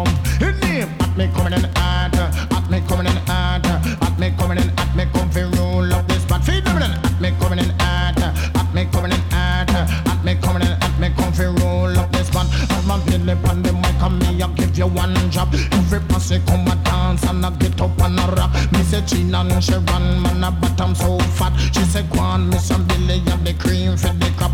In name, at me coming in hard, at me coming in hard, at me coming in, at me come fi roll up this spot. Feed them in, at me coming in hard, at me coming in hard, at me coming in, at me come fi roll up this spot. At my belly on the mic and me I give you one job. Every pussy come a dance and I get up and a rock. Me say Gina and she run man a bottom so fat. She say go on Miss and Billy and the cream for the crop.